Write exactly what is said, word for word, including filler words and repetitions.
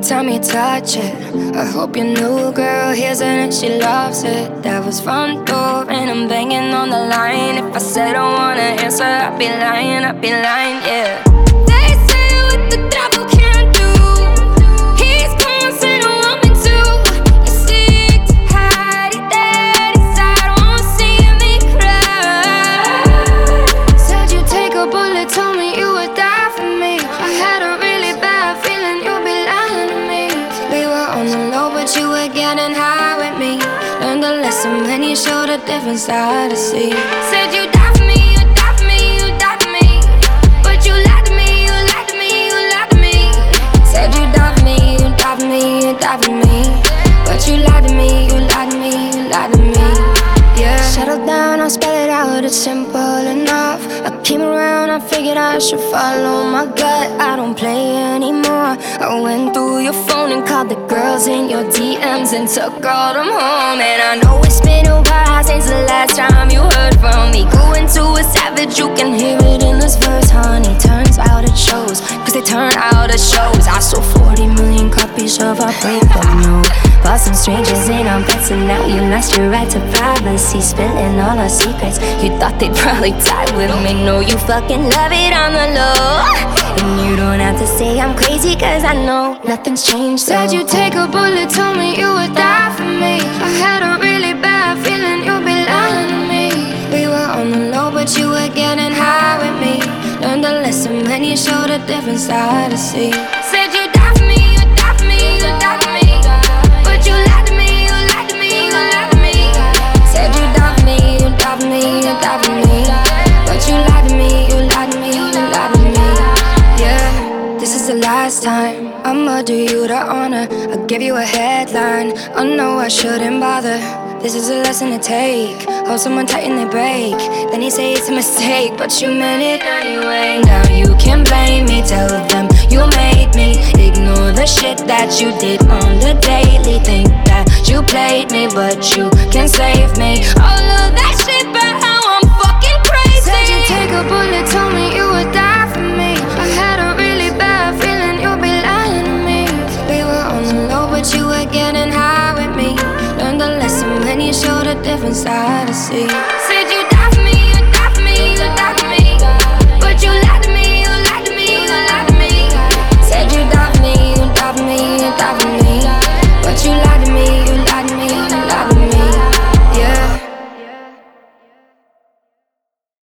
time you touch it, I hope your new girl hears it and she loves it. That was front door and I'm banging on the line. If I said I wanna answer, I'd be lying, I'd be lying, yeah. They say what the devil can't do, he's causing a woman too. You seek to hide it dead inside, won't see me cry. Said you'd take a bullet, told me you would die for me. I had a really bad feeling you'd be lying to me. We were on the low, but you were getting high with me. Learned a lesson when you showed a different side to see. Said you die for me, you die for me, you die for me, but you lied to me, you lied to me, you lied to me. Said you die for me, you die for me, you die for me, but you lied to me, you lied to me, you lied to me. Yeah. Settle down, I'll spell it out, it's simple enough. I came around, I figured I should follow my gut. I don't play anymore. I went through your phone and called the girls in your D Ms and took all them home. And I know it's been a while since the last time you heard from me. Going to a savage, you can hear it in this verse, honey. Turns out it shows, cause they turn out it shows. I sold forty million copies of our breakup note. Bought some strangers in our beds and now you lost your right to privacy. Spilling all our secrets, you thought they'd probably die with me. No, you fucking love it on the low. And you don't have to say I'm crazy, cause I know nothing's changed. Said you'd take a bullet, told me you would die for me. I had a really bad feeling you'd be lying to me. We were on the low, but you were getting high with me. Learned a lesson when you showed a different side to see. Said you die for me, you die for me, you die for me, but you lied to me, you lied to me, you lied to me. Said you die for me, you die for me, you die for me, but you lied to me, you lied to me, you lied to me. Yeah, this is the last time I'ma do you the honor. I'll give you a headline, I know I shouldn't bother. This is a lesson to take, hold someone tight and they break. Then you say it's a mistake, but you meant it anyway. Now you can blame me, tell them you made me. Ignore the shit that you did on the daily. Think that you played me, but you can save me. All of that shit, but how I'm fucking crazy. Said you'd take a bullet, told me you would die for me. I had a really bad feeling you'd be lying to me. We were on the low, but you were getting high with me. Learned a lesson when you showed a different side to see. Said you